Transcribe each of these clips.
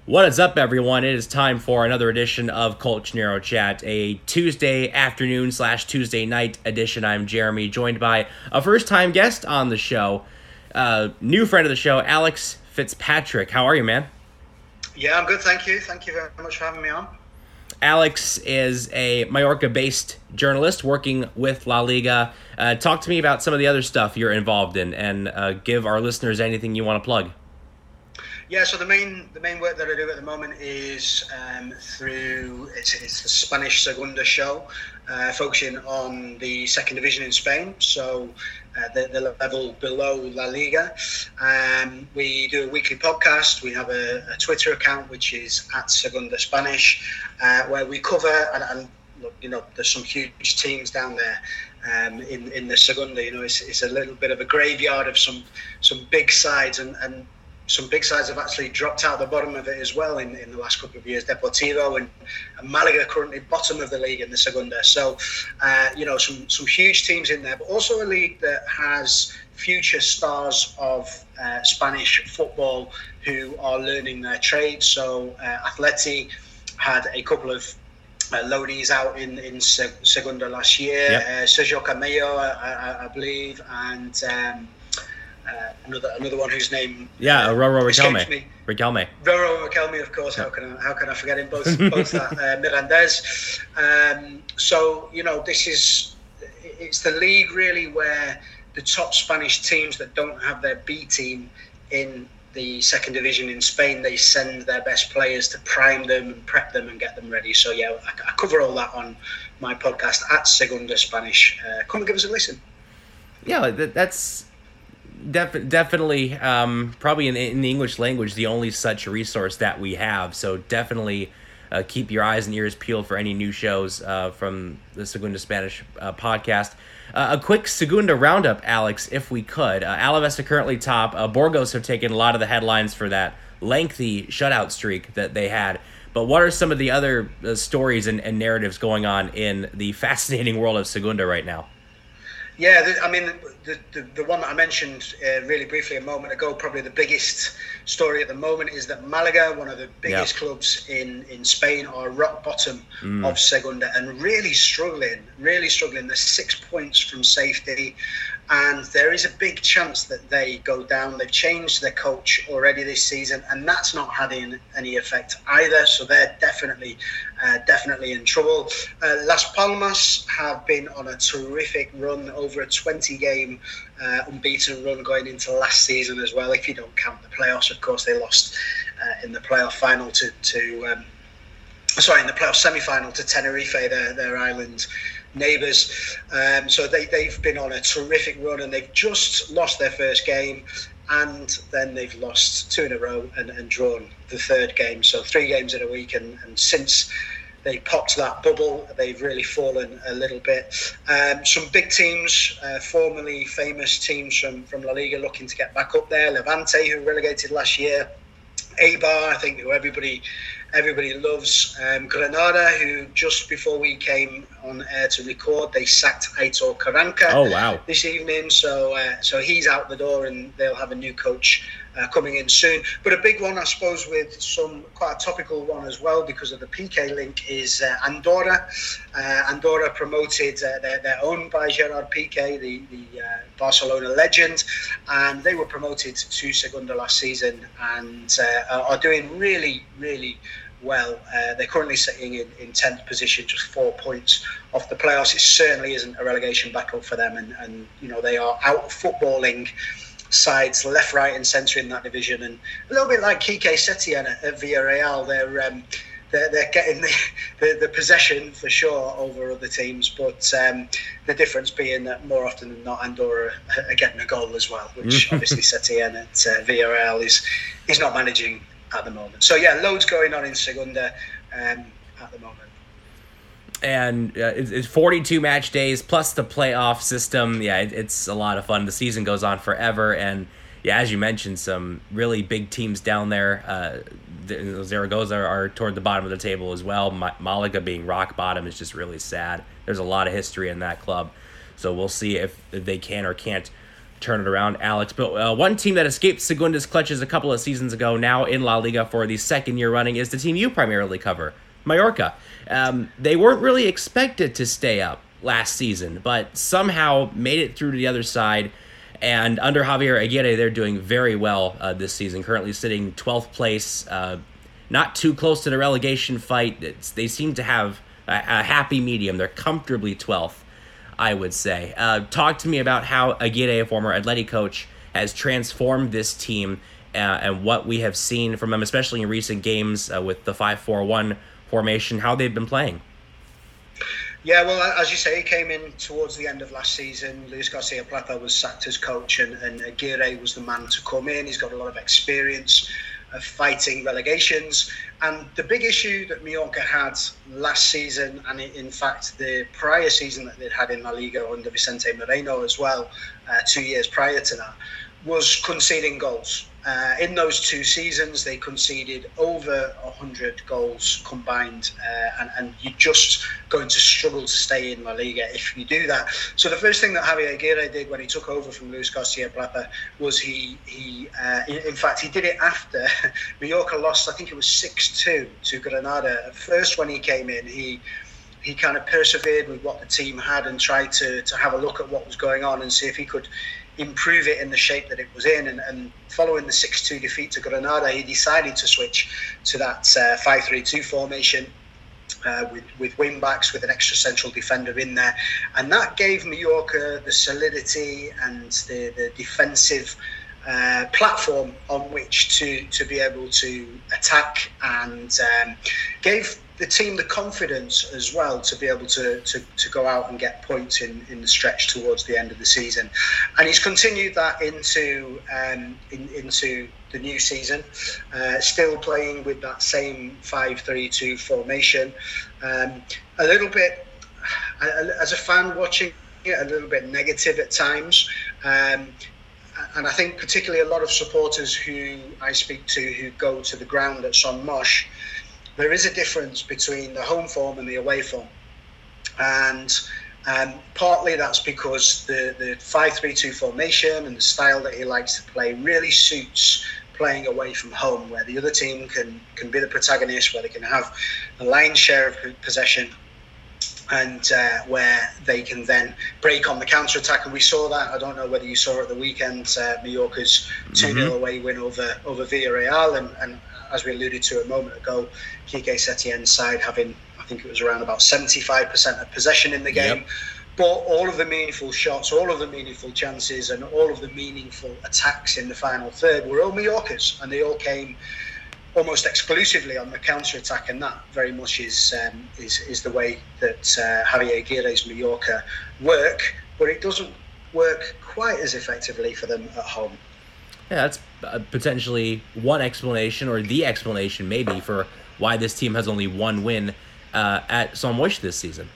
What is up, everyone? It is time for another edition of Colchonero Chat, a Tuesday afternoon / Tuesday night edition. I'm Jeremy, joined by a first-time guest on the show, new friend of the show, Alex Fitzpatrick. How are you, man? Yeah, I'm good, thank you. Thank you very much for having me on. Alex is a Mallorca-based journalist working with La Liga. Talk to me about some of the other stuff you're involved in, and give our listeners anything you want to plug. Yeah, so the main work that I do at the moment is through it's the Spanish Segunda show, focusing on the second division in Spain. So the level below La Liga. We do a weekly podcast. We have a Twitter account which is at Segunda Spanish, where we cover and look, there's some huge teams down there. In the Segunda, it's a little bit of a graveyard of some big sides and some big sides have actually dropped out the bottom of it as well in the last couple of years. Deportivo and Malaga currently bottom of the league in the Segunda. So, some huge teams in there, but also a league that has future stars of Spanish football who are learning their trade. So, Atleti had a couple of loanees out in Segunda last year. Yep. Sergio Camello, I believe, and another one whose name Roro Riquelme. Roro Riquelme, of course. Yeah. How can I forget him? Both that Mirandés. It's the league really where the top Spanish teams that don't have their B team in the second division in Spain, they send their best players to prime them and prep them and get them ready. So I cover all that on my podcast at Segunda Spanish. Come and give us a listen. Yeah, that's definitely probably in the English language the only such resource that we have. So definitely keep your eyes and ears peeled for any new shows from the Segunda Spanish podcast. A quick Segunda roundup, Alex, if we could. Alaves are currently top. Burgos have taken a lot of the headlines for that lengthy shutout streak that they had. But what are some of the other stories and narratives going on in the fascinating world of Segunda right now? Yeah, the one that I mentioned really briefly a moment ago, probably the biggest story at the moment is that Malaga, one of the biggest clubs in Spain, are rock bottom of Segunda and really struggling. They're 6 points from safety, and there is a big chance that they go down. They've changed their coach already this season, and that's not had any effect either. So they're definitely in trouble. Las Palmas have been on a terrific run, over a 20-game unbeaten run going into last season as well. If you don't count the playoffs, of course, they lost in the playoff final in the playoff semi-final to Tenerife, their island neighbours. So they've been on a terrific run, and they've just lost their first game, and then they've lost 2 in a row and drawn the third game. So 3 games in a week, and since they popped that bubble, they've really fallen a little bit. Some big teams, formerly famous teams from La Liga, looking to get back up there. Levante, who relegated last year. Eibar, I think, who everybody loves. Granada, who just before we came on air to record, they sacked Aitor Karanka this evening. So he's out the door, and they'll have a new coach coming in soon. But a big one, I suppose, with quite a topical one as well, because of the Piqué link, is Andorra. Andorra promoted, they're owned by Gerard Piqué, the Barcelona legend, and they were promoted to Segunda last season and are doing really, really well. They're currently sitting in 10th position, just 4 points off the playoffs. It certainly isn't a relegation battle for them, and they are out footballing sides left, right and centre in that division, and a little bit like Quique Setien at Villarreal. They're getting the possession for sure over other teams, but the difference being that more often than not Andorra are getting a goal as well, which obviously Setien at Villarreal is not managing at the moment. So yeah, loads going on in Segunda at the moment. And it's 42 match days plus the playoff system. Yeah, it's a lot of fun. The season goes on forever, and yeah, as you mentioned, some really big teams down there. Zaragoza are toward the bottom of the table as well. Malaga being rock bottom is just really sad. There's a lot of history in that club, so we'll see if they can or can't turn it around, Alex. But one team that escaped Segunda's clutches a couple of seasons ago, now in La Liga for the second year running, is the team you primarily cover, Mallorca. They weren't really expected to stay up last season, but somehow made it through to the other side. And under Javier Aguirre, they're doing very well this season, currently sitting 12th place, not too close to the relegation fight. They seem to have a happy medium. They're comfortably 12th, I would say. Talk to me about how Aguirre, a former Atleti coach, has transformed this team and what we have seen from them, especially in recent games with the 5-4-1 formation, how they've been playing. Yeah, well, as you say, he came in towards the end of last season. Luis Garcia Plata was sacked as coach, and Aguirre was the man to come in. He's got a lot of experience of fighting relegations. And the big issue that Mallorca had last season, and in fact the prior season that they'd had in La Liga under Vicente Moreno as well, 2 years prior to that, was conceding goals. In those 2 seasons, they conceded over 100 goals combined, and you're just going to struggle to stay in La Liga if you do that. So the first thing that Javier Aguirre did when he took over from Luis Garcia Plata was in fact, he did it after Mallorca lost, I think it was 6-2 to Granada. At first, when he came in, he kind of persevered with what the team had and tried to have a look at what was going on and see if he could improve it in the shape that it was in. And following the 6-2 defeat to Granada, he decided to switch to that 5-3-2 formation with wing backs, with an extra central defender in there. And that gave Mallorca the solidity and the defensive platform on which to be able to attack, and gave the team the confidence as well to be able to go out and get points in the stretch towards the end of the season. And he's continued that into the new season, still playing with that same 5-3-2 formation. A little bit, as a fan watching it, a little bit negative at times. And I think particularly a lot of supporters who I speak to who go to the ground at Son Moix, there is a difference between the home form and the away form. And partly that's because the 5-3-2 formation and the style that he likes to play really suits playing away from home, where the other team can be the protagonist, where they can have a lion's share of possession, and where they can then break on the counter-attack. And we saw that. I don't know whether you saw at the weekend, Mallorca's 2-0 away win over Villarreal, and as we alluded to a moment ago, Quique Setien's side having, I think it was around about 75% of possession in the game. Yep. But all of the meaningful shots, all of the meaningful chances, and all of the meaningful attacks in the final third were all Mallorca's, and they all came almost exclusively on the counter-attack, and that very much is the way that Javier Aguirre's Mallorca work, but it doesn't work quite as effectively for them at home. Yeah, that's potentially one explanation, or the explanation maybe, for why this team has only one win at Son Moix this season.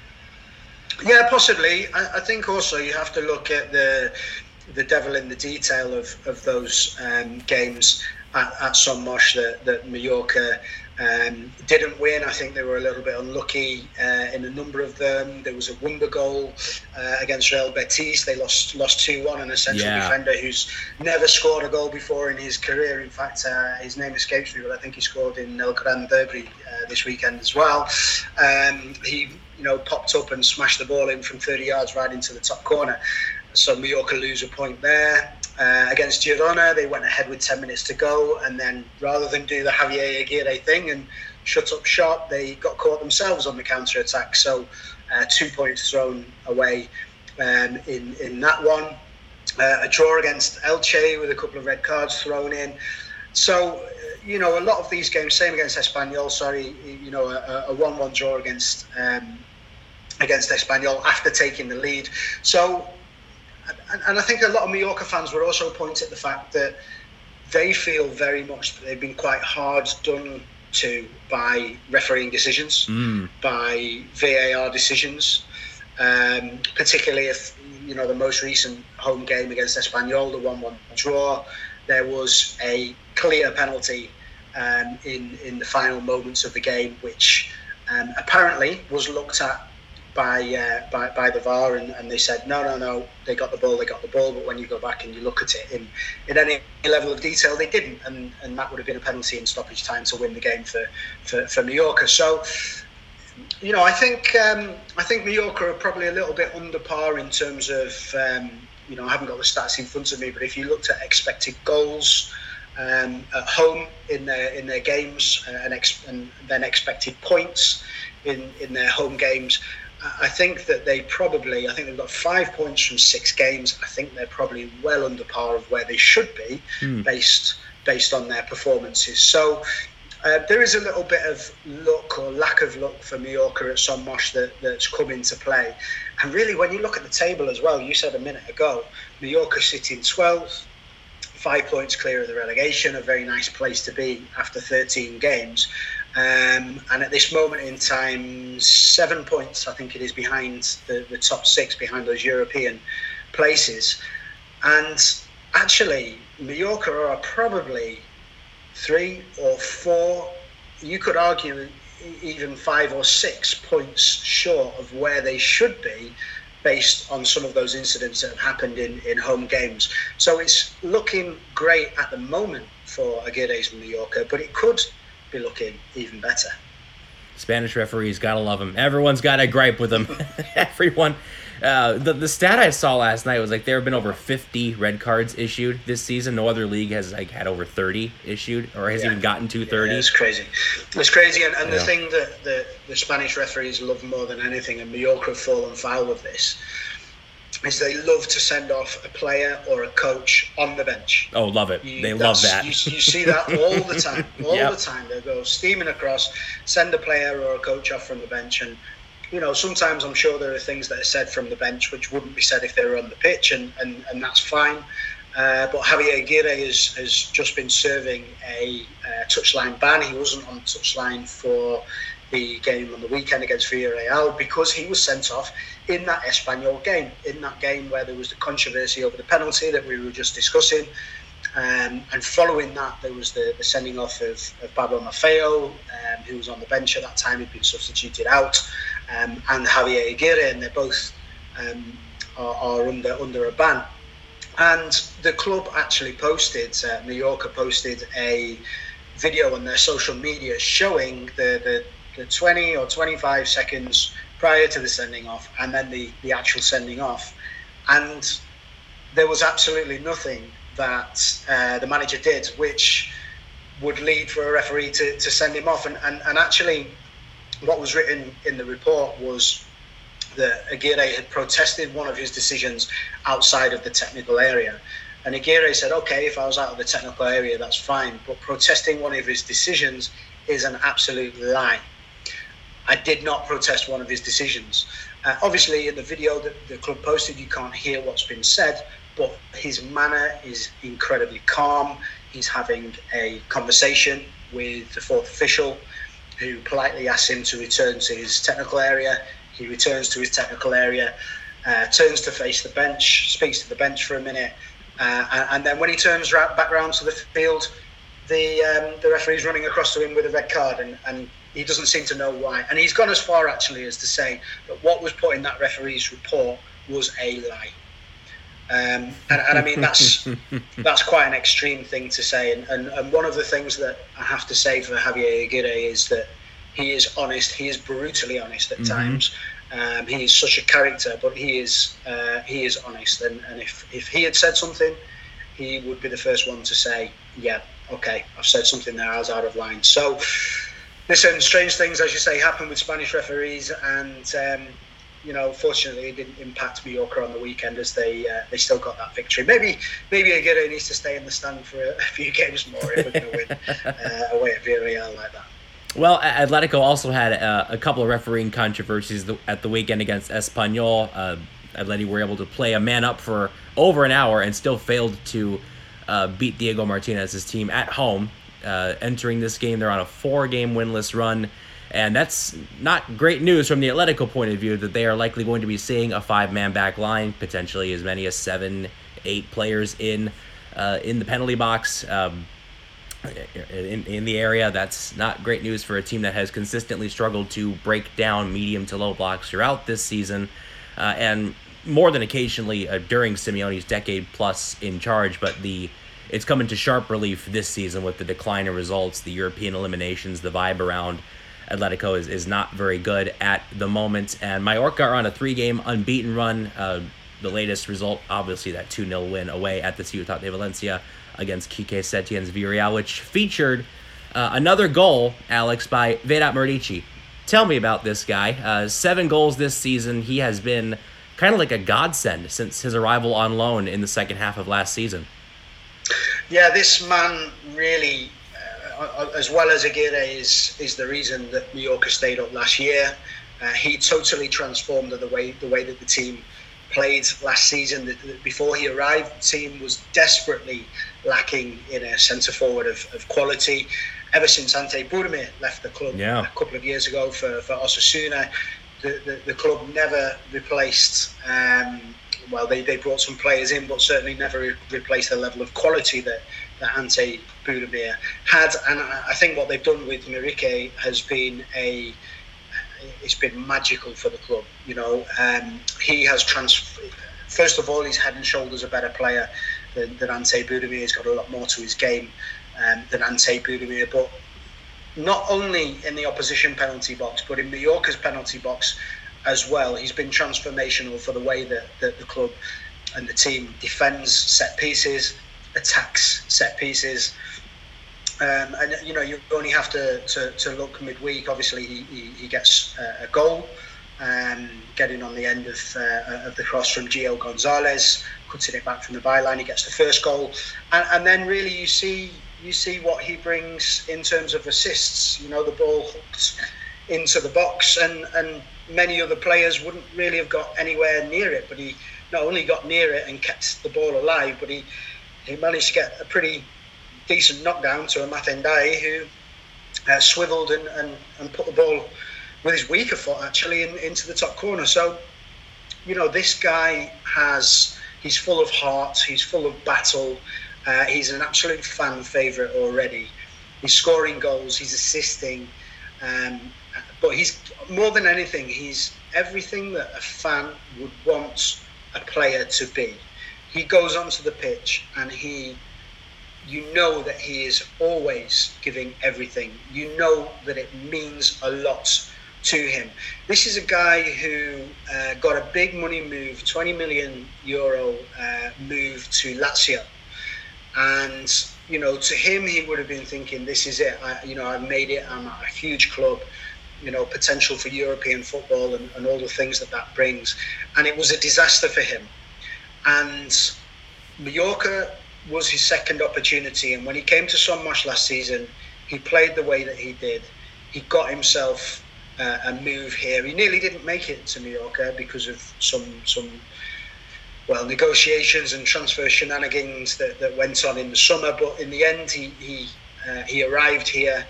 Yeah, possibly. I think also you have to look at the devil in the detail of those games at Son Moix that Mallorca didn't win. I think they were a little bit unlucky in a number of them. There was a wonder goal against Real Betis. They lost 2-1, and a central defender who's never scored a goal before in his career. In fact, his name escapes me, but I think he scored in El Gran Derby this weekend as well. He popped up and smashed the ball in from 30 yards right into the top corner. So Mallorca lose a point there. Against Girona, they went ahead with 10 minutes to go, and then rather than do the Javier Aguirre thing and shut up shop, they got caught themselves on the counter-attack. So 2 points thrown away in that one. A draw against Elche with a couple of red cards thrown in. So, a lot of these games, same against Espanyol, a 1-1 draw against Espanyol after taking the lead. So, and I think a lot of Mallorca fans would also point at the fact that they feel very much that they've been quite hard done to by refereeing decisions, by VAR decisions, particularly if, the most recent home game against Espanyol, the 1-1 draw, there was a clear penalty in the final moments of the game, which apparently was looked at by the VAR, and they said no, they got the ball, but when you go back and you look at it in any level of detail, they didn't, and that would have been a penalty in stoppage time to win the game for Mallorca. So, you know, I think Mallorca are probably a little bit under par in terms of, you know, I haven't got the stats in front of me, but if you looked at expected goals at home in their games, and then expected points in their home games, I think that they've got 5 points from 6 games. I think they're probably well under par of where they should be based on their performances. So there is a little bit of luck or lack of luck for Mallorca at Son Moix that's come into play. And really, when you look at the table as well, you said a minute ago, Mallorca sitting 12th, 5 points clear of the relegation, a very nice place to be after 13 games. And at this moment in time, 7 points, I think it is, behind the top 6, behind those European places. And actually, Mallorca are probably 3 or 4, you could argue even 5 or 6 points short of where they should be, based on some of those incidents that have happened in home games. So it's looking great at the moment for Aguirre's Mallorca, but it could be looking even better. Spanish referees, gotta love them. Everyone's got a gripe with them. Everyone. The stat I saw last night was like there have been over 50 red cards issued this season. No other league has like had over 30 issued, or has even gotten to 30. Yeah, it's crazy. It's crazy, and the thing that the Spanish referees love more than anything, and Mallorca have fallen foul of this, is they love to send off a player or a coach on the bench. Oh, love it. They love that. You see that all the time. The time. They go steaming across, send a player or a coach off from the bench. And, you know, sometimes I'm sure there are things that are said from the bench which wouldn't be said if they were on the pitch, and that's fine. But Javier Aguirre has just been serving a touchline ban. He wasn't on the touchline for the game on the weekend against Villarreal because he was sent off in that Espanyol game, in that game where there was the controversy over the penalty that we were just discussing. And following that, there was the sending off of Pablo Maffeo, who was on the bench at that time. He'd been substituted out, and Javier Aguirre, and they both are under a ban. And the club actually Mallorca posted a video on their social media showing the 20 or 25 seconds prior to the sending off, and then the actual sending off. And there was absolutely nothing that the manager did which would lead for a referee to send him off. And actually, what was written in the report was that Aguirre had protested one of his decisions outside of the technical area. And Aguirre said, okay, if I was out of the technical area, that's fine, but protesting one of his decisions is an absolute lie. I did not protest one of his decisions. Obviously, in the video that the club posted, you can't hear what's been said, but his manner is incredibly calm. He's having a conversation with the fourth official, who politely asks him to return to his technical area. He returns to his technical area, turns to face the bench, speaks to the bench for a minute, and then when he turns back round to the field, the referee's running across to him with a red card, and he doesn't seem to know why. And he's gone as far, actually, as to say that what was put in that referee's report was a lie. And I mean, that's quite an extreme thing to say. And one of the things that I have to say for Javier Aguirre is that he is honest. He is brutally honest at times. He is such a character, but he is honest. And if he had said something, he would be the first one to say, yeah, okay, I've said something there, I was out of line. So, listen, strange things, as you say, happen with Spanish referees, and you know, fortunately, it didn't impact Mallorca on the weekend, as they still got that victory. Maybe Aguirre needs to stay in the stand for a few games more if we're going to win away at Villarreal like that. Well, Atletico also had a couple of refereeing controversies at the weekend against Espanyol. Atleti were able to play a man up for over an hour and still failed to beat Diego Martinez's team at home. Entering this game, they're on a 4-game winless run. And that's not great news from the Atletico point of view, that they are likely going to be seeing a 5-man back line, potentially as many as 7-8 players in the penalty box. in the area. That's not great news for a team that has consistently struggled to break down medium to low blocks throughout this season, and more than occasionally during Simeone's decade plus in charge. But it's come into sharp relief this season with the decline in results, the European eliminations, the vibe around Atletico is not very good at the moment. And Mallorca are on a 3-game unbeaten run. The latest result, obviously, that 2-0 win away at the Ciutat de Valencia against Quique Setien's Villarreal, which featured another goal, Alex, by Vedat Muriqi. Tell me about this guy. 7 goals this season. He has been kind of like a godsend since his arrival on loan in the second half of last season. Yeah, this man really, as well as Aguirre, is the reason that Mallorca stayed up last year. He totally transformed the way that the team played last season. Before he arrived, the team was desperately lacking in a centre forward of quality. Ever since Ante Budimir left the club a couple of years ago for Osasuna, the club never replaced. They brought some players in, but certainly never replaced the level of quality that Ante Budimir had. And I think what they've done with Muriqi has been it's been magical for the club. He has first of all, he's head and shoulders a better player than Ante Budimir. He's got a lot more to his game than Ante Budimir, but not only in the opposition penalty box, but in Mallorca's penalty box as well. He's been transformational for the way that the club and the team defends set pieces, attacks set pieces. And you only have to look midweek. Obviously, he gets a goal, getting on the end of the cross from Gio Gonzalez, cutting it back from the byline. He gets the first goal, and then really you see what he brings in terms of assists. The ball hooked into the box, and many other players wouldn't really have got anywhere near it. But he not only got near it and kept the ball alive, but he managed to get a pretty decent knockdown to a Matendai who swiveled and put the ball with his weaker foot actually into the top corner. So this guy he's full of heart, he's full of battle, he's an absolute fan favourite already. He's scoring goals, he's assisting, but he's more than anything, he's everything that a fan would want a player to be. He goes onto the pitch and that he is always giving everything. That it means a lot to him. This is a guy who got a big money move, €20 million move to Lazio. And, to him, he would have been thinking, this is it. I've made it. I'm at a huge club, potential for European football and all the things that brings. And it was a disaster for him. And Mallorca was his second opportunity, and when he came to Somos last season, he played the way that he did. He got himself a move here. He nearly didn't make it to Mallorca because of some negotiations and transfer shenanigans that went on in the summer. But in the end, he arrived here.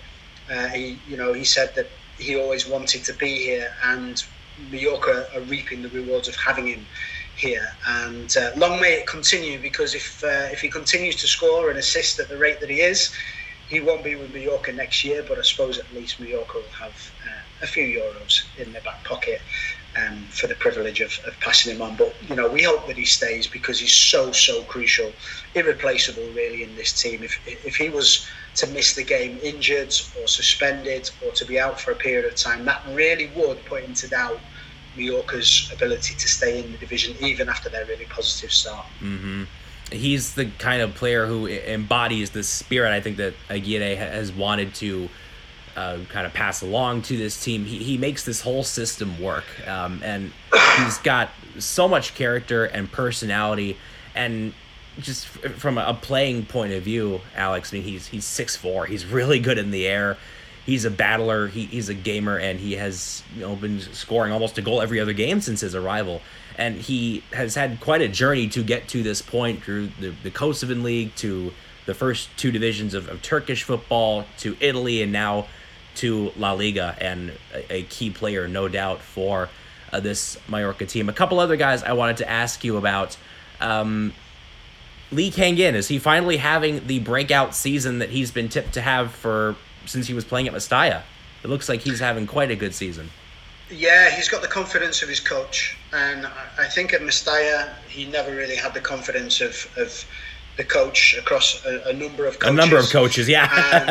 He said that he always wanted to be here, and Mallorca are reaping the rewards of having him here, and long may it continue, because if he continues to score and assist at the rate that he is, he won't be with Mallorca next year, but I suppose at least Mallorca will have a few euros in their back pocket for the privilege of passing him on. But we hope that he stays, because he's so crucial, irreplaceable really in this team. If he was to miss the game injured or suspended or to be out for a period of time, that really would put into doubt Mallorca's ability to stay in the division even after their really positive start. Mm-hmm. He's the kind of player who embodies the spirit I think that Aguirre has wanted to kind of pass along to this team. He makes this whole system work, and he's got so much character and personality. And just from a playing point of view, Alex, I mean, he's 6'4". He's really good in the air. He's a battler, he's a gamer, and he has been scoring almost a goal every other game since his arrival. And he has had quite a journey to get to this point, through the Kosovan League, to the first 2 divisions of Turkish football, to Italy, and now to La Liga, and a key player, no doubt, for this Mallorca team. A couple other guys I wanted to ask you about. Lee Kang-in, is he finally having the breakout season that he's been tipped to have since he was playing at Mestalla? It looks like he's having quite a good season. Yeah, he's got the confidence of his coach, and I think at Mestalla he never really had the confidence of the coach across a number of coaches. A number of coaches, yeah.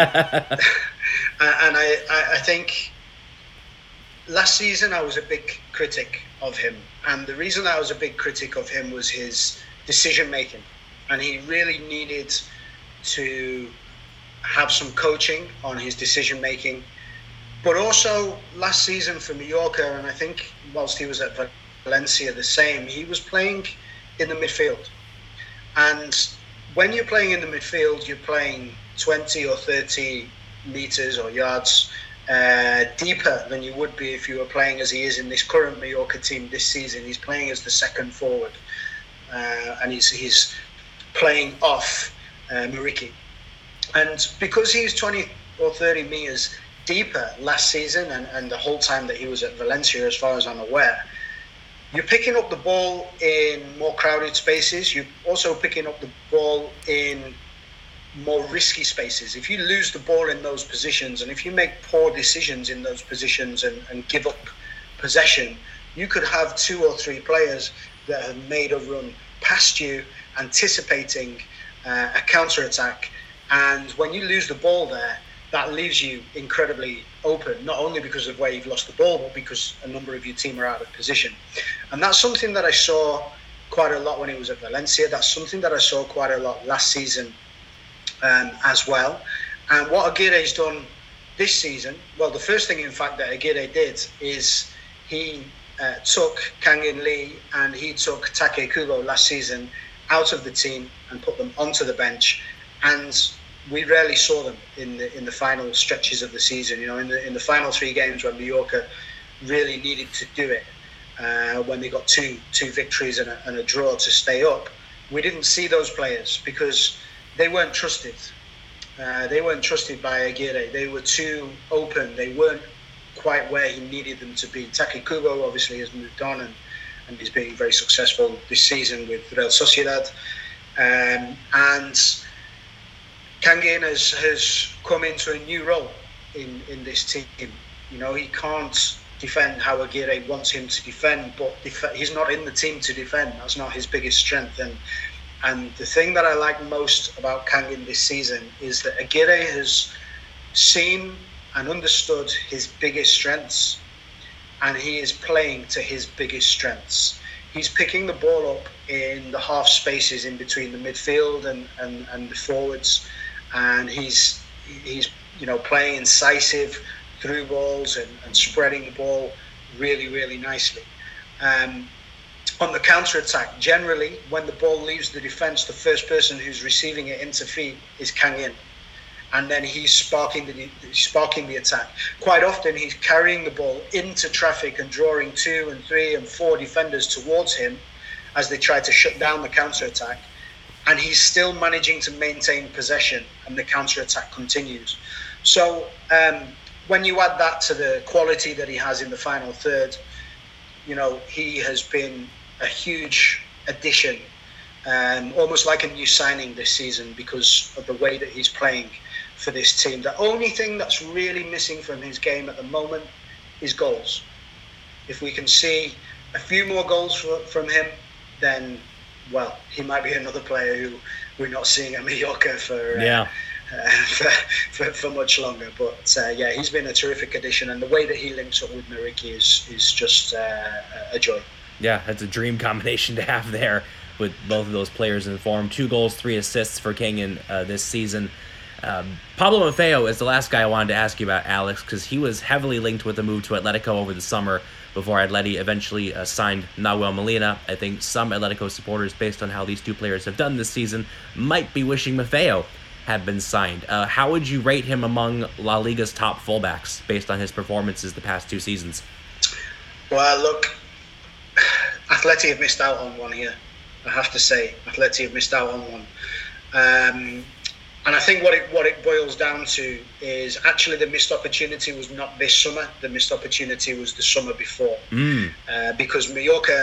And I think last season I was a big critic of him, and the reason I was a big critic of him was his decision making. And he really needed to have some coaching on his decision making. But also last season for Mallorca, and I think whilst he was at Valencia the same, he was playing in the midfield. And when you're playing in the midfield, you're playing 20 or 30 meters or yards deeper than you would be if you were playing as he is in this current Mallorca team this season. He's playing as the second forward, and he's playing off Muriqi. And because he's 20 or 30 meters deeper last season and the whole time that he was at Valencia, as far as I'm aware, you're picking up the ball in more crowded spaces. You're also picking up the ball in more risky spaces. If you lose the ball in those positions, and if you make poor decisions in those positions and give up possession, you could have 2 or 3 players that have made a run past you, anticipating a counter-attack. And when you lose the ball there, that leaves you incredibly open, not only because of where you've lost the ball, but because a number of your team are out of position. And that's something that I saw quite a lot when he was at Valencia. That's something that I saw quite a lot last season as well. And what Aguirre's done this season, well, the first thing, in fact, that Aguirre did is he took Kang-in Lee and he took Take Kubo last season out of the team and put them onto the bench. And we rarely saw them in the final stretches of the season. You know, in the final 3 games when Mallorca really needed to do it, when they got two victories and a draw to stay up, we didn't see those players because they weren't trusted. They weren't trusted by Aguirre. They were too open. They weren't quite where he needed them to be. Take Kubo obviously has moved on and is being very successful this season with Real Sociedad. And Kang-in has come into a new role in this team. You know, he can't defend how Aguirre wants him to defend, but he's not in the team to defend. That's not his biggest strength. And the thing that I like most about Kang-in this season is that Aguirre has seen and understood his biggest strengths, and he is playing to his biggest strengths. He's picking the ball up in the half spaces in between the midfield and the forwards, and he's playing incisive through balls and spreading the ball really, really nicely. On the counter-attack, generally, when the ball leaves the defence, the first person who's receiving it into feet is Kang-in. And then he's sparking the attack. Quite often, he's carrying the ball into traffic and drawing 2 and 3 and 4 defenders towards him as they try to shut down the counter-attack. And he's still managing to maintain possession, and the counter-attack continues. So when you add that to the quality that he has in the final third, you know, he has been a huge addition, almost like a new signing this season because of the way that he's playing for this team. The only thing that's really missing from his game at the moment is goals. If we can see a few more goals from him, then, well, he might be another player who we're not seeing at Mallorca for much longer. But yeah, he's been a terrific addition, and the way that he links up with Muriqi is just a joy. Yeah, that's a dream combination to have there with both of those players in form. 2 goals, 3 assists for Kang-in this season. Pablo Maffeo is the last guy I wanted to ask you about, Alex, because he was heavily linked with a move to Atletico over the summer before Atleti eventually signed Nahuel Molina. I think some Atletico supporters, based on how these 2 players have done this season, might be wishing Maffeo had been signed. How would you rate him among La Liga's top fullbacks based on his performances the past 2 seasons? Well, look, Atleti have missed out on one here. I have to say, Atleti have missed out on one. And I think what it boils down to is actually the missed opportunity was not this summer. The missed opportunity was the summer before. Because Mallorca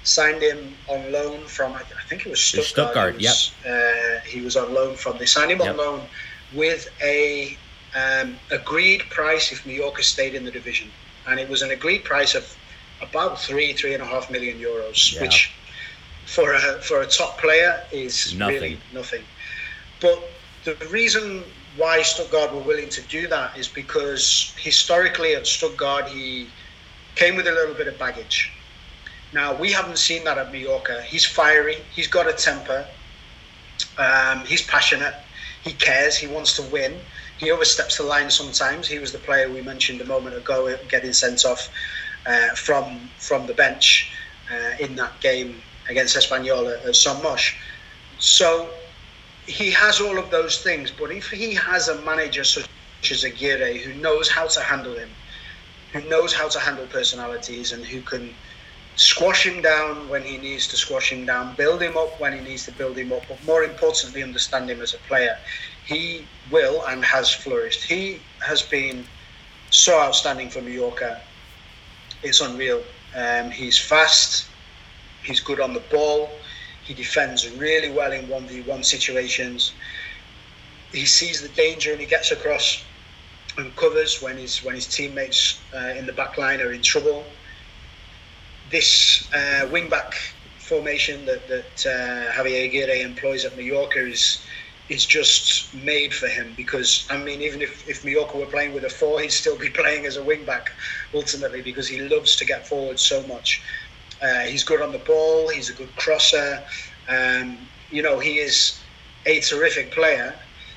signed him on loan from, I think it was Stuttgart. Stuttgart, yep. He was on loan from. They signed him on loan with a agreed price if Mallorca stayed in the division, and it was an agreed price of about 3.5 million euros, which for a top player is really nothing. But the reason why Stuttgart were willing to do that is because historically at Stuttgart he came with a little bit of baggage. Now, we haven't seen that at Mallorca. He's fiery, he's got a temper, he's passionate, he cares, he wants to win. He oversteps the line sometimes. He was the player we mentioned a moment ago getting sent off from the bench in that game against Espanyol at Somos. So he has all of those things, but if he has a manager such as Aguirre who knows how to handle him, who knows how to handle personalities, and who can squash him down when he needs to squash him down, build him up when he needs to build him up, but more importantly, understand him as a player, he will and has flourished. He has been so outstanding for Mallorca. It's unreal. He's fast. He's good on the ball. He defends really well in 1v1 situations. He sees the danger and he gets across and covers when his teammates in the back line are in trouble. This wing-back formation that Javier Aguirre employs at Mallorca is just made for him, because, I mean, even if Mallorca were playing with a 4, he'd still be playing as a wing-back, ultimately, because he loves to get forward so much. He's good on the ball, he's a good crosser, he is a terrific player.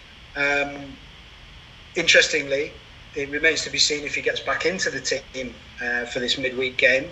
Interestingly, it remains to be seen if he gets back into the team for this midweek game.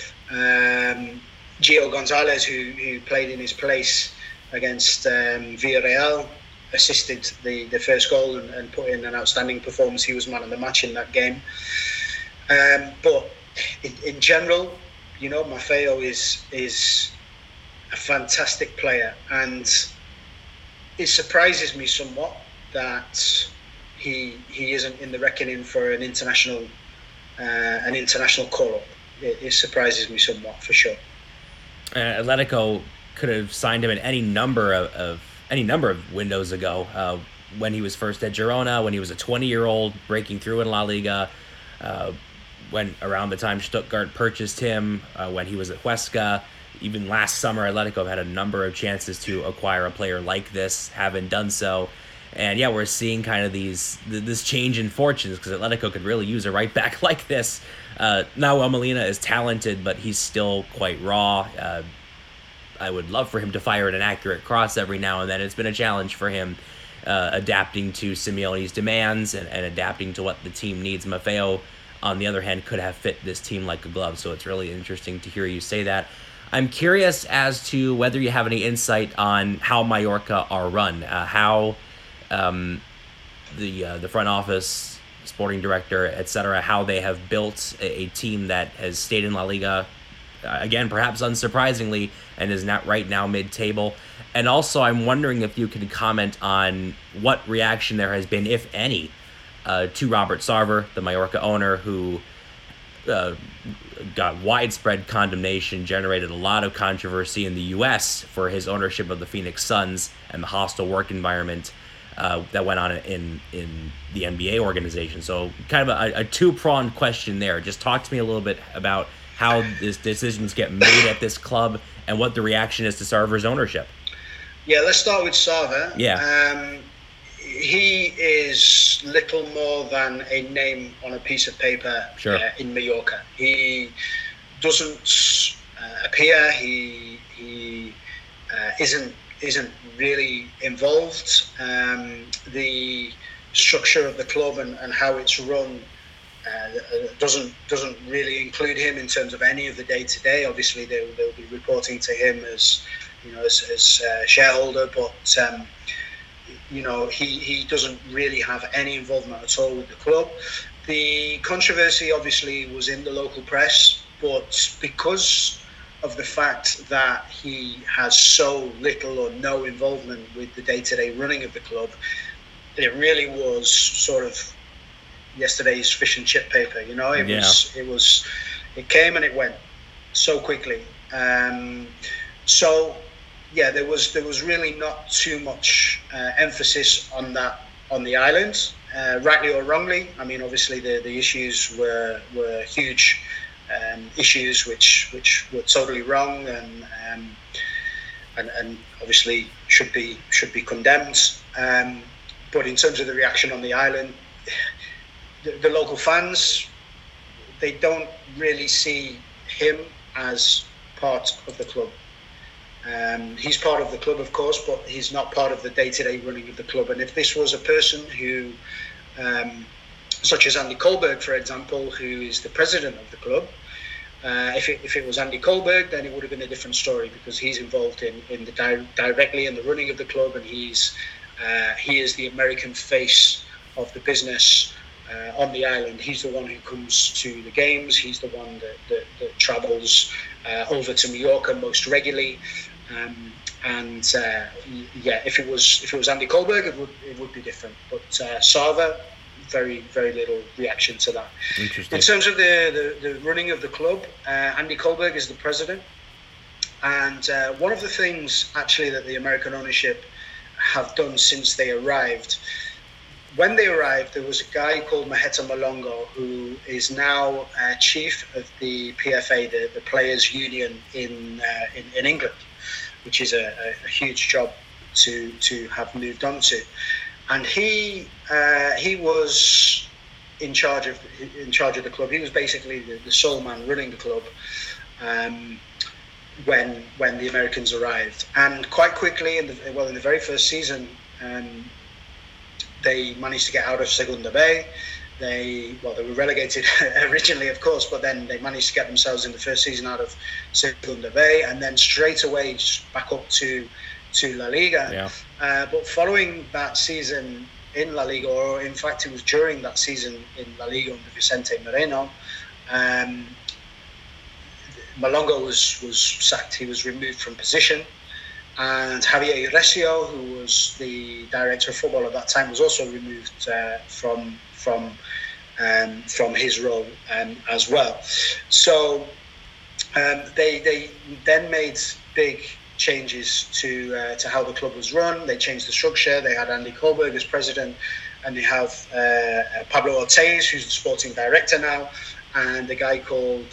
Gio Gonzalez, who played in his place against Villarreal, assisted the first goal and put in an outstanding performance. He was man of the match in that game. But in general, Maffeo is a fantastic player, and it surprises me somewhat that he isn't in the reckoning for an international call-up. It surprises me somewhat, for sure. Atletico could have signed him in any number of windows ago. When he was first at Girona, when he was a 20-year-old breaking through in La Liga, when around the time Stuttgart purchased him, when he was at Huesca. Even last summer, Atletico had a number of chances to acquire a player like this, haven't done so. And yeah, we're seeing kind of this change in fortunes, because Atletico could really use a right back like this. Nahuel Molina is talented, but he's still quite raw. I would love for him to fire at an accurate cross every now and then. It's been a challenge for him adapting to Simeone's demands and adapting to what the team needs. Maffeo, on the other hand, could have fit this team like a glove, so it's really interesting to hear you say that. I'm curious as to whether you have any insight on how Mallorca are run, how the front office, sporting director, etc., how they have built a team that has stayed in La Liga, again, perhaps unsurprisingly, and is not right now mid-table. And also, I'm wondering if you could comment on what reaction there has been, if any, to Robert Sarver, the Mallorca owner, who got widespread condemnation, generated a lot of controversy in the U.S. for his ownership of the Phoenix Suns and the hostile work environment that went on in the NBA organization. So kind of a two-pronged question there. Just talk to me a little bit about how these decisions get made at this club and what the reaction is to Sarver's ownership. Yeah, let's start with Sarver. Yeah. He is little more than a name on a piece of paper. Sure. In Mallorca. He doesn't appear. He isn't really involved. The structure of the club and how it's run doesn't really include him in terms of any of the day-to-day. Obviously, they'll be reporting to him as shareholder, but he doesn't really have any involvement at all with the club. The controversy obviously was in the local press, but because of the fact that he has so little or no involvement with the day-to-day running of the club, it really was sort of yesterday's fish and chip paper. It came and it went so quickly. So yeah, there was really not too much emphasis on that on the island, rightly or wrongly. I mean, obviously the issues were huge issues which were totally wrong and obviously should be condemned. But in terms of the reaction on the island, the local fans, they don't really see him as part of the club. He's part of the club, of course, but he's not part of the day-to-day running of the club. And if this was a person who, such as Andy Kohlberg, for example, who is the president of the club, if it was Andy Kohlberg, then it would have been a different story, because he's involved directly in the running of the club, and he is the American face of the business on the island. He's the one who comes to the games. He's the one that travels over to Mallorca most regularly. If it was Andy Kohlberg, it would be different. But Sava, very, very little reaction to that. Interesting. In terms of the running of the club, Andy Kohlberg is the president. And one of the things actually that the American ownership have done since they arrived, when they arrived, there was a guy called Maheta Malongo, who is now chief of the PFA, the Players Union in England, which is a huge job to have moved on to. And he was in charge of the club. He was basically the sole man running the club when the Americans arrived. And quite quickly, in the very first season, they managed to get out of Segunda B. They were relegated originally, of course, but then they managed to get themselves in the first season out of Segunda B, and then straight away back up to La Liga. Yeah. But following that season in La Liga, or in fact it was during that season in La Liga under Vicente Moreno, Malongo was sacked. He was removed from position. And Javier Iresio, who was the director of football at that time, was also removed from his role as well. So they then made big changes to how the club was run. They changed the structure. They had Andy Kohlberg as president, and they have Pablo Ortiz, who's the sporting director now, and a guy called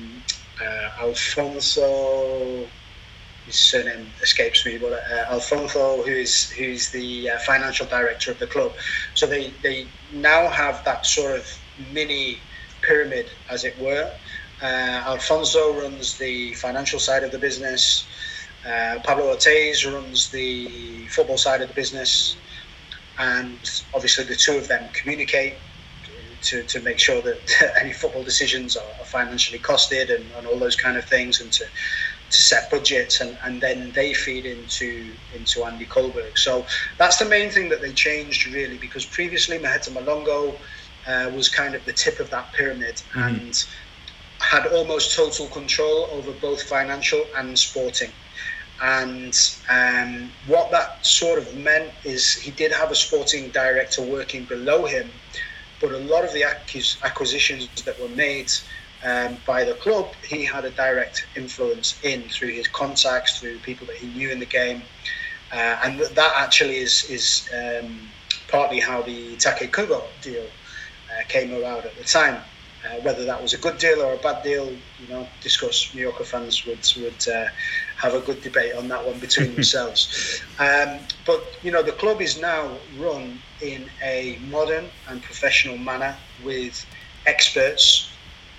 Alfonso. His surname escapes me, but Alfonso, who's the financial director of the club. So they now have that sort of mini pyramid, as it were. Alfonso runs the financial side of the business. Pablo Ortiz runs the football side of the business. And obviously the two of them communicate to make sure that any football decisions are financially costed and all those kind of things, and to set budgets, and then they feed into Andy Kohlberg. So that's the main thing that they changed, really, because previously Maheta Malongo was kind of the tip of that pyramid, and had almost total control over both financial and sporting. And what that sort of meant is he did have a sporting director working below him, but a lot of the acquisitions that were made by the club, he had a direct influence in through his contacts, through people that he knew in the game, and that actually is partly how the Take Kubo deal came about at the time. Whether that was a good deal or a bad deal, discuss. Mallorca fans would have a good debate on that one between themselves. But the club is now run in a modern and professional manner, with experts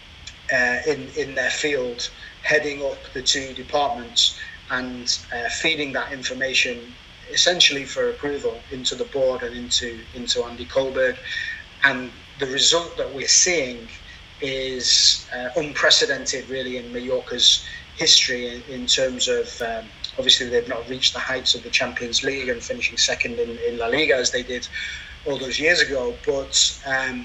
in their field heading up the two departments and feeding that information essentially for approval into the board and into Andy Kohlberg. And the result that we're seeing is unprecedented, really, in Mallorca's history, in terms of obviously they've not reached the heights of the Champions League and finishing second in La Liga as they did all those years ago, but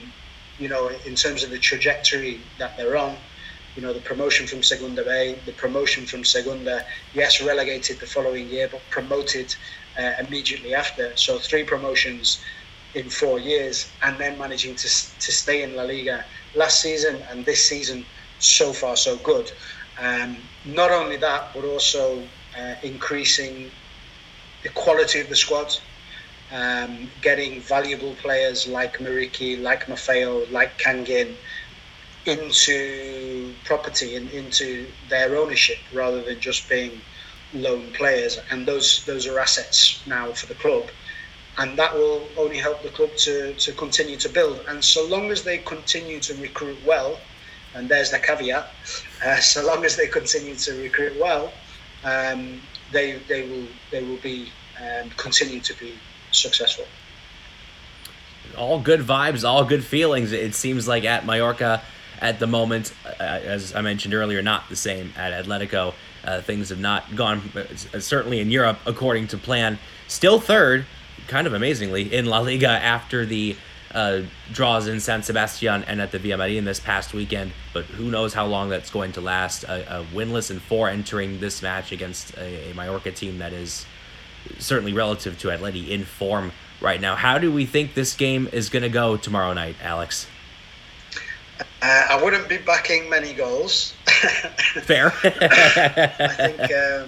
in terms of the trajectory that they're on, the promotion from Segunda B, the promotion from Segunda, yes, relegated the following year, but promoted immediately after. So 3 promotions in 4 years, and then managing to stay in La Liga last season and this season. So far, so good. Not only that, but also increasing the quality of the squad, getting valuable players like Mariki, like Maffeo, like Kangin into property and into their ownership rather than just being loan players. And those are assets now for the club. And that will only help the club to continue to build. And so long as they continue to recruit well, and there's the caveat, so long as they continue to recruit well, they will be continue to be successful. All good vibes, all good feelings. It seems like at Mallorca at the moment, as I mentioned earlier, not the same at Atletico. Things have not gone, certainly in Europe, according to plan. Still third, kind of amazingly, in La Liga after the draws in San Sebastian and at the Villamarín this past weekend. But who knows how long that's going to last. A winless in 4 entering this match against a Mallorca team that is certainly relative to Atleti in form right now. How do we think this game is going to go tomorrow night, Alex? I wouldn't be backing many goals. Fair. I think there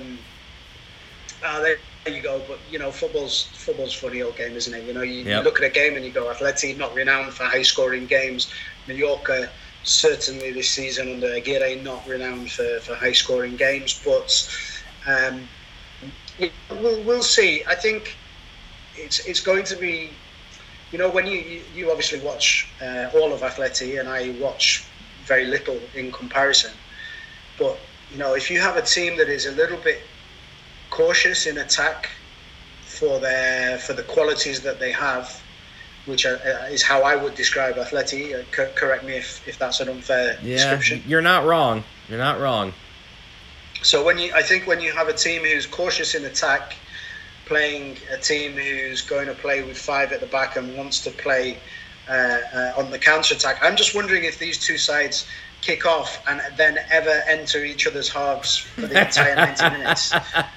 you go. But football's funny old game, isn't it? You look at a game and you go, Atleti not renowned for high scoring games. Mallorca certainly this season under Aguirre not renowned for high scoring games. But we'll see. I think it's going to be. When you obviously watch all of Atleti, and I watch very little in comparison. But if you have a team that is a little bit cautious in attack for the qualities that they have, which is how I would describe Atleti. Correct me if that's an unfair description. You're not wrong. You're not wrong. So I think when you have a team who's cautious in attack, playing a team who's going to play with 5 at the back and wants to play on the counter-attack. I'm just wondering if these two sides kick off and then ever enter each other's halves for the entire 90 minutes.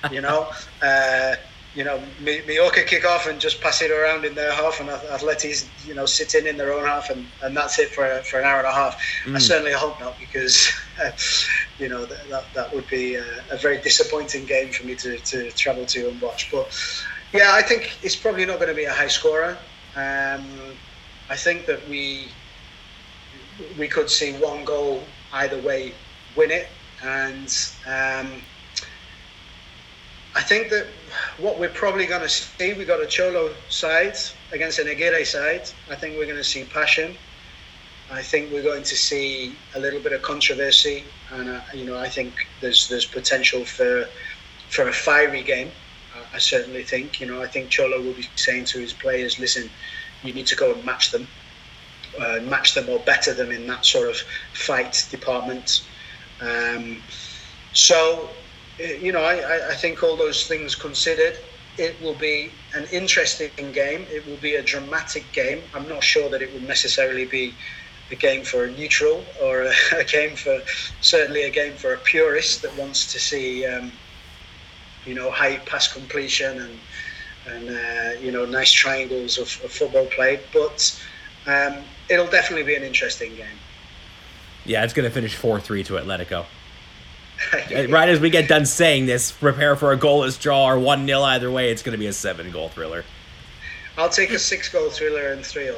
Mallorca kick off and just pass it around in their half, and Atleti's sit in their own half, and that's it for an hour and a half. I certainly hope not, because that would be a very disappointing game for me to travel to and watch. But yeah, I think it's probably not going to be a high scorer. I think that we could see one goal either way win it, and I think that what we're probably going to see, we got a Cholo side against an Aguirre side. I think we're going to see passion. I think we're going to see a little bit of controversy, and I think there's potential for a fiery game. I certainly think. I think Cholo will be saying to his players, "Listen, you need to go and match them or better them in that sort of fight department." I think all those things considered, it will be an interesting game. It will be a dramatic game. I'm not sure that it will necessarily be a game for a neutral or certainly a game for a purist that wants to see, high pass completion and nice triangles of football played. But it'll definitely be an interesting game. Yeah, it's going to finish 4-3 to Atletico. Right as we get done saying this, prepare for a goalless draw or 1-0 either way. It's going to be a 7-goal thriller. I'll take a 6-goal thriller and 3-0.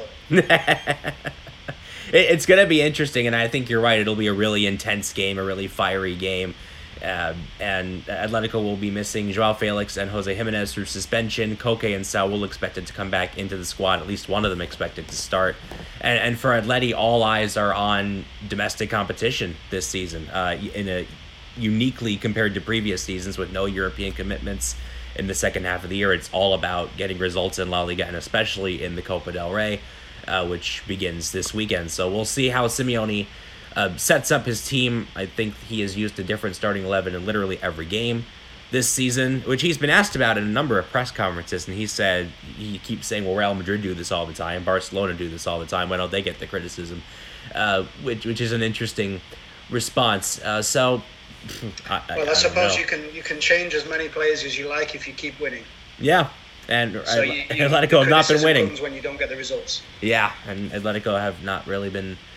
It's going to be interesting, and I think you're right. It'll be a really intense game, a really fiery game. And Atletico will be missing Joao Felix and Jose Jimenez through suspension. Koke and Saul expected to come back into the squad, at least one of them expected to start. And for Atleti, all eyes are on domestic competition this season, in a uniquely compared to previous seasons with no European commitments in the second half of the year. It's all about getting results in La Liga, and especially in the Copa del Rey, which begins this weekend. So we'll see how Simeone sets up his team. I think he has used a different starting 11 in literally every game this season, which he's been asked about in a number of press conferences, and he keeps saying, well, Real Madrid do this all the time, Barcelona do this all the time, why don't they get the criticism? Which is an interesting response. I suppose you can change as many players as you like if you keep winning. Yeah, and Atletico have not been winning when you don't get the results. Yeah, and Atletico have not really been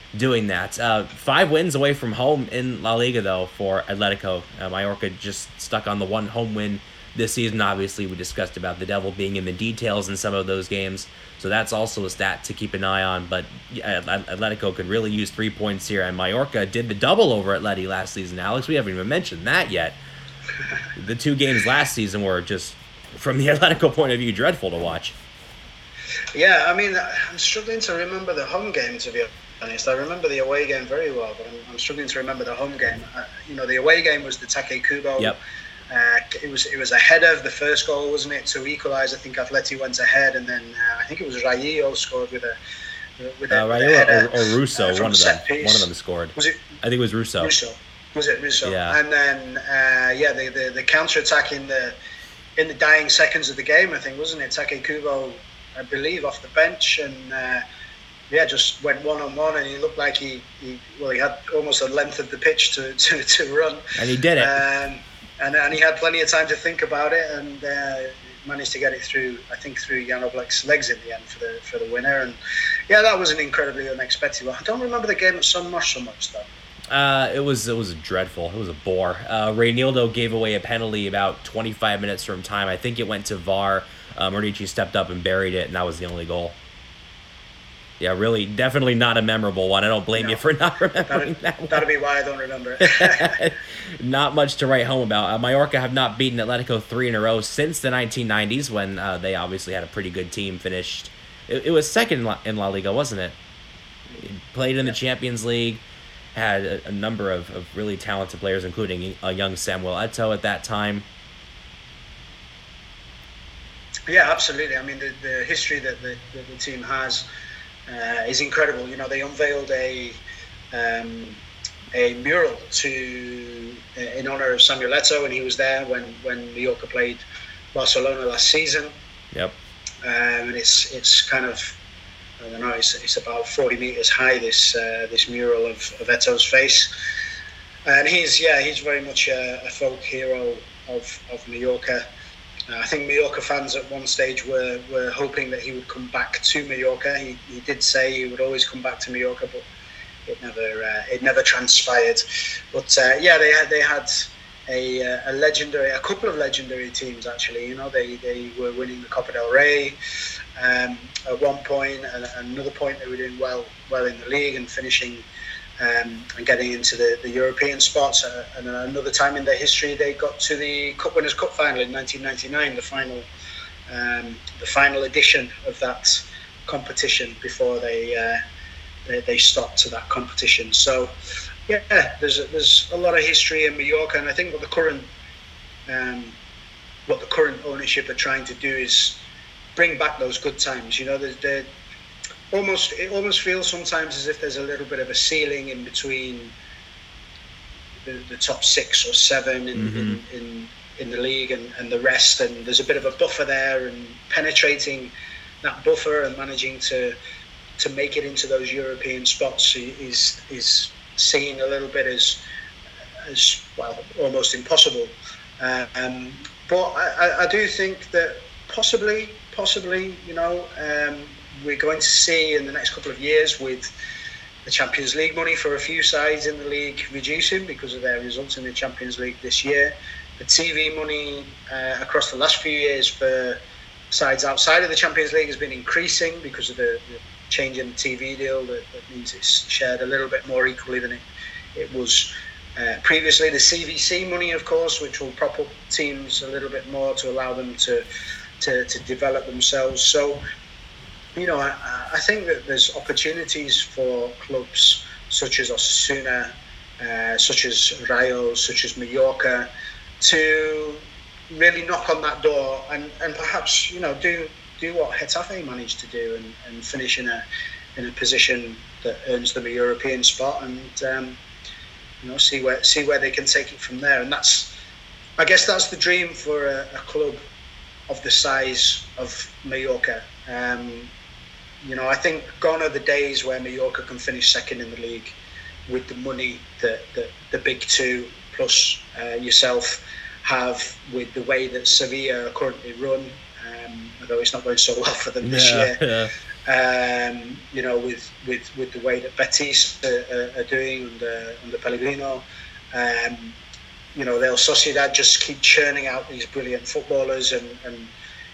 doing that. 5 wins away from home in La Liga, though, for Atletico. Mallorca just stuck on the 1 home win this season. Obviously, we discussed about the devil being in the details in some of those games, so that's also a stat to keep an eye on. But Atletico could really use 3 points here, and Mallorca did the double over Atleti last season. Alex, we haven't even mentioned that yet. The 2 games last season were just, from the Atletico point of view, dreadful to watch. Yeah, I mean, I'm struggling to remember the home game, to be honest. I remember the away game very well, but I'm struggling to remember the home game. The away game was the Take Kubo. Yep. It was a header of the first goal, wasn't it, to equalise? I think Atleti went ahead, and then I think it was Rayo scored with a Rayo or Russo. One of them. Piece. One of them scored. Was it? I think it was Russo. Was it Russo? Yeah. And then the counter attack in the dying seconds of the game, I think, wasn't it? Take Kubo, I believe, off the bench, and just went 1-on-1, and he looked like he had almost the length of the pitch to run, and he did it. And he had plenty of time to think about it, and managed to get it through Jan Oblak's legs in the end for the winner. And that was an incredibly unexpected one. I don't remember the game at so much though. It was dreadful. It was a bore. Reynaldo gave away a penalty about 25 minutes from time. I think it went to VAR. Murici stepped up and buried it, and that was the only goal. Yeah, really, definitely not a memorable one. I don't blame you for not remembering that one. That'll be why I don't remember it. Not much to write home about. Mallorca have not beaten Atletico 3 in a row since the 1990s, when they obviously had a pretty good team. Finished, it was second in La Liga, wasn't it? Played in the Champions League, had a number of really talented players, including a young Samuel Eto'o at that time. Yeah, absolutely. I mean, the history that the team has is incredible. They unveiled a mural in honor of Samuel Eto'o, and he was there when Mallorca played Barcelona last season. Yep. And it's kind of, I don't know, it's about 40 meters high, this mural of Eto'o's face, and he's very much a folk hero of Mallorca. I think Mallorca fans at one stage were hoping that he would come back to Mallorca. He did say he would always come back to Mallorca, but it never transpired. But they had a couple of legendary teams actually. They were winning the Copa del Rey at one point, and at another point they were doing well in the league and finishing and getting into the European spots. And another time in their history, they got to the Cup Winners' Cup final in 1999, the final edition of that competition before they stopped to that competition. So, there's a lot of history in Mallorca, and I think what the current ownership are trying to do is bring back those good times. It almost feels sometimes as if there's a little bit of a ceiling in between the top 6 or 7 in the league and the rest, and there's a bit of a buffer there, and penetrating that buffer and managing to make it into those European spots is seen a little bit as well, almost impossible. But I do think that possibly, we're going to see in the next couple of years, with the Champions League money for a few sides in the league reducing because of their results in the Champions League this year, the TV money across the last few years for sides outside of the Champions League has been increasing because of the change in the TV deal that means it's shared a little bit more equally than it was previously. The CVC money, of course, which will prop up teams a little bit more to allow them to develop themselves. So, I think that there's opportunities for clubs such as Osasuna, such as Rayo, such as Mallorca, to really knock on that door and perhaps do what Getafe managed to do and finish in a position that earns them a European spot, and see where they can take it from there. And I guess that's the dream for a club of the size of Mallorca. I think gone are the days where Mallorca can finish second in the league with the money that the big two plus yourself have, with the way that Sevilla are currently run, although it's not going so well for them this year. with the way that Betis are doing under Pellegrino. Real Sociedad just keep churning out these brilliant footballers, and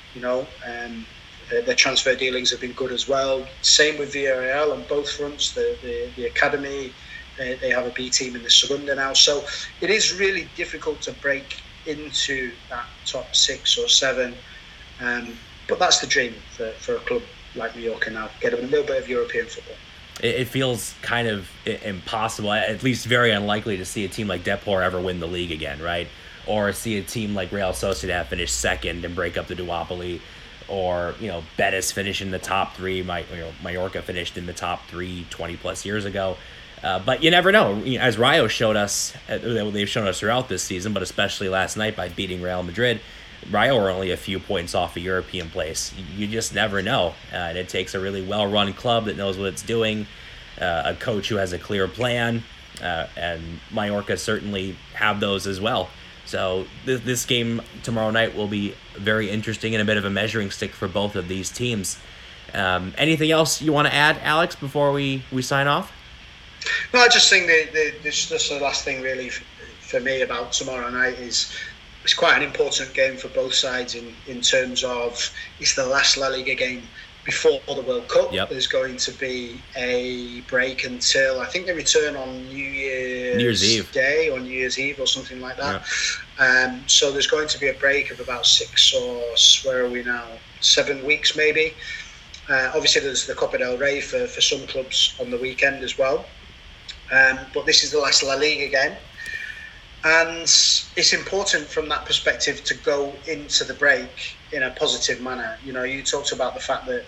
their transfer dealings have been good as well. Same with Villarreal on both fronts. The academy, they have a B team in the Segunda now, so it is really difficult to break into that top 6 or 7. But that's the dream for a club like Mallorca now. Get a little bit of European football. It feels kind of impossible, at least very unlikely, to see a team like Depor ever win the league again, right? Or see a team like Real Sociedad finish second and break up the duopoly, or Betis finish in the top 3. Mallorca finished in the top 3 20+ years ago. But you never know. As Rayo showed us, they've shown us throughout this season, but especially last night by beating Real Madrid, Rayo are only a few points off a European place. You just never know. And it takes a really well-run club that knows what it's doing, a coach who has a clear plan, and Mallorca certainly have those as well. So this game tomorrow night will be very interesting and a bit of a measuring stick for both of these teams. Anything else you want to add, Alex, before we sign off? No, I just think the last thing really for me about tomorrow night is it's quite an important game for both sides in terms of it's the last La Liga game before the World Cup. Yep. There's going to be a break until I think they return on New Year's Eve Day or New Year's Eve or something like that. Yeah. So there's going to be a break of about 6 or where are we now? 7 weeks maybe. Obviously there's the Copa del Rey for some clubs on the weekend as well. But this is the last La Liga game. And it's important from that perspective to go into the break in a positive manner. You talked about the fact that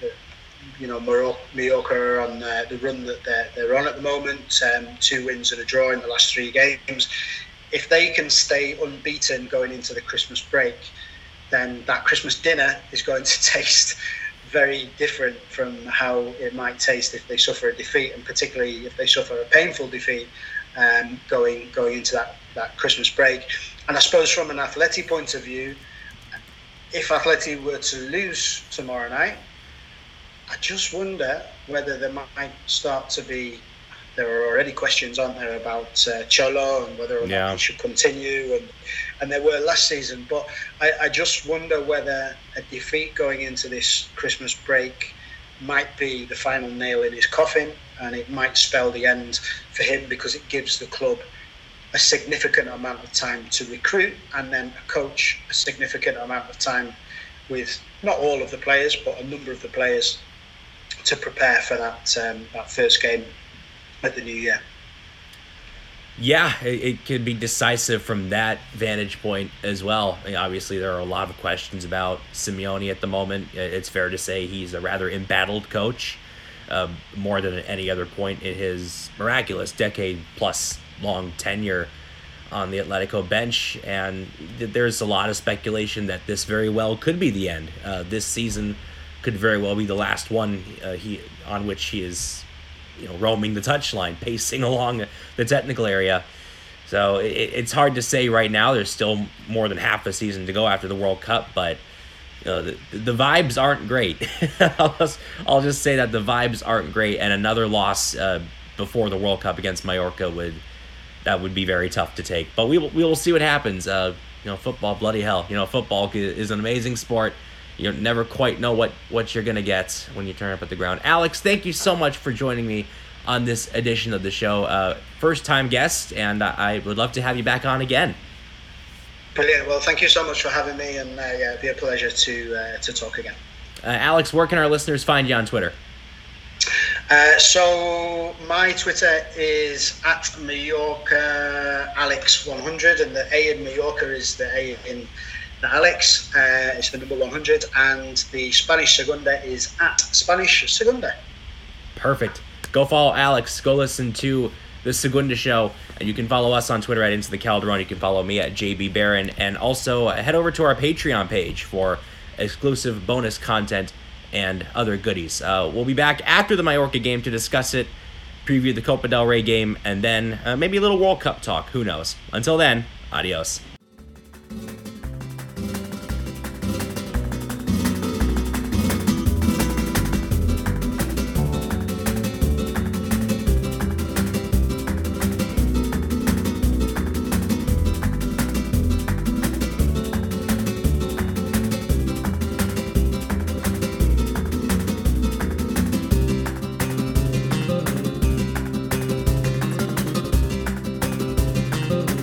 Mallorca are on the run that they're on at the moment, 2 wins and a draw in the last 3 games. If they can stay unbeaten going into the Christmas break, then that Christmas dinner is going to taste very different from how it might taste if they suffer a defeat, and particularly if they suffer a painful defeat going into that Christmas break. And I suppose from an Atleti point of view, if Atleti were to lose tomorrow night, I just wonder whether there might start to be, there are already questions, aren't there, about Cholo and whether or not he should continue, and there were last season, but I just wonder whether a defeat going into this Christmas break might be the final nail in his coffin, and it might spell the end for him, because it gives the club a significant amount of time to recruit, and then a coach a significant amount of time with not all of the players but a number of the players to prepare for that first game at the new year. Yeah, it could be decisive from that vantage point as well. Obviously, there are a lot of questions about Simeone at the moment. It's fair to say he's a rather embattled coach, more than at any other point in his miraculous decade-plus long tenure on the Atletico bench. And there's a lot of speculation that this very well could be the end. This season could very well be the last one on which he is roaming the touchline, pacing along the technical area. So it's hard to say right now. There's still more than half a season to go after the World Cup, but the vibes aren't great. I'll just say that the vibes aren't great, and another loss before the World Cup against Mallorca would be very tough to take. But we will see what happens. Football, bloody hell. Football is an amazing sport. You never quite know what you're going to get when you turn up at the ground. Alex, thank you so much for joining me on this edition of the show. First-time guest, and I would love to have you back on again. Brilliant. Well, thank you so much for having me, and it'd be a pleasure to talk again. Alex, where can our listeners find you on Twitter? So my Twitter is at Mallorca Alex 100, and the A in Mallorca is the A in Alex. It's the number 100, and the Spanish Segunda is at Spanish Segunda. Perfect. Go follow Alex. Go listen to the Segunda Show, and you can follow us on Twitter at Into the Calderon. You can follow me at JB Barron, and also head over to our Patreon page for exclusive bonus content and other goodies. We'll be back after the Mallorca game to discuss it, preview the Copa del Rey game, and then maybe a little World Cup talk. Who knows? Until then, adios. Bye.